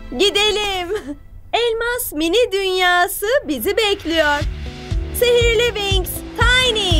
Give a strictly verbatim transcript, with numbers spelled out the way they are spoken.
Gidelim. Elmas mini dünyası bizi bekliyor. Sihirli Wings, Tiny.